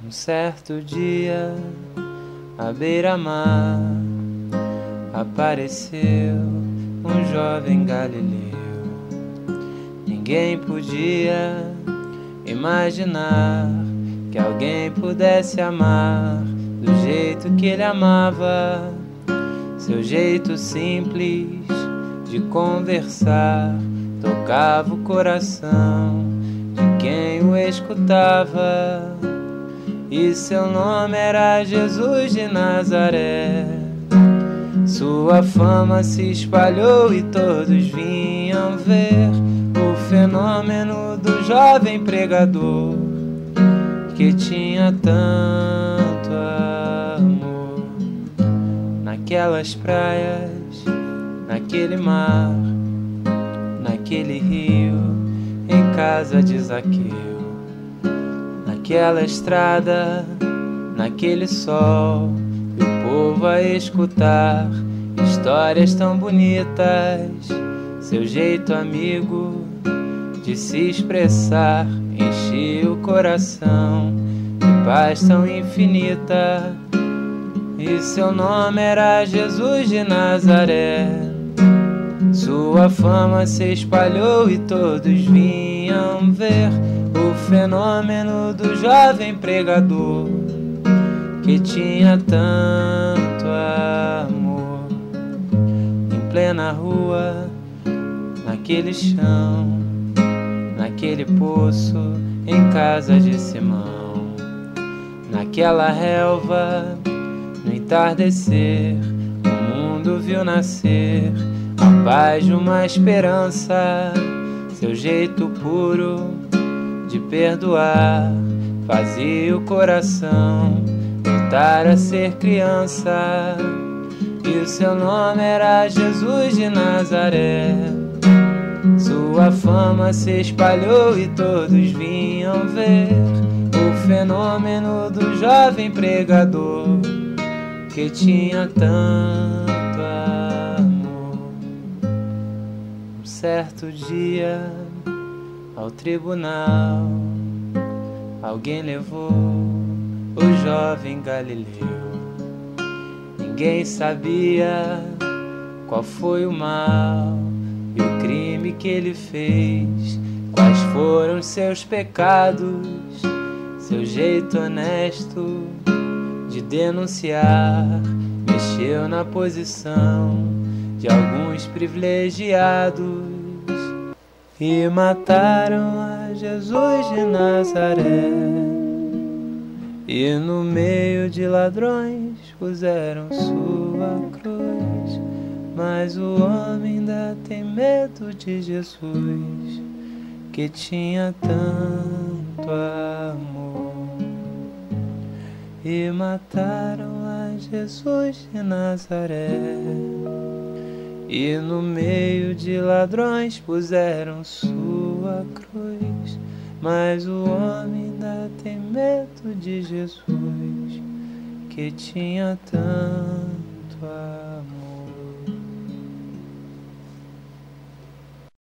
Um certo dia, à beira-mar, apareceu um jovem galileu. Ninguém podia imaginar que alguém pudesse amar do jeito que ele amava. Seu jeito simples de conversar tocava o coração de quem o escutava. E seu nome era Jesus de Nazaré. Sua fama se espalhou e todos vinham ver o fenômeno do jovem pregador, que tinha tanto amor. Naquelas praias, naquele mar, naquele rio, em casa de Zaqueu, naquela estrada, naquele sol, e o povo a escutar histórias tão bonitas. Seu jeito amigo de se expressar enchia o coração de paz tão infinita. E seu nome era Jesus de Nazaré. Sua fama se espalhou e todos vinham ver o fenômeno do jovem pregador, que tinha tanto amor. Em plena rua, naquele chão, naquele poço, em casa de Simão, naquela relva, no entardecer, o mundo viu nascer a paz de uma esperança. Seu jeito puro de perdoar fazia o coração voltar a ser criança. E o seu nome era Jesus de Nazaré. Sua fama se espalhou e todos vinham ver o fenômeno do jovem pregador, que tinha tanto amor. Um certo dia, ao tribunal, alguém levou o jovem galileu. Ninguém sabia qual foi o mal e o crime que ele fez, quais foram seus pecados. Seu jeito honesto de denunciar mexeu na posição de alguns privilegiados, e mataram a Jesus de Nazaré. E no meio de ladrões puseram sua cruz. Mas o homem ainda tem medo de Jesus, que tinha tanto amor. E mataram a Jesus de Nazaré. E no meio de ladrões puseram sua cruz. Mas o homem ainda tem medo de Jesus, que tinha tanto